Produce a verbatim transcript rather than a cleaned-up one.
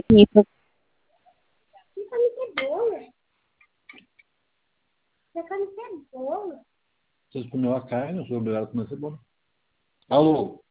Isso. Você come cebola. Você come cebola. Vocês comeu a carne, eu sou obrigado a comer cebola. Alô?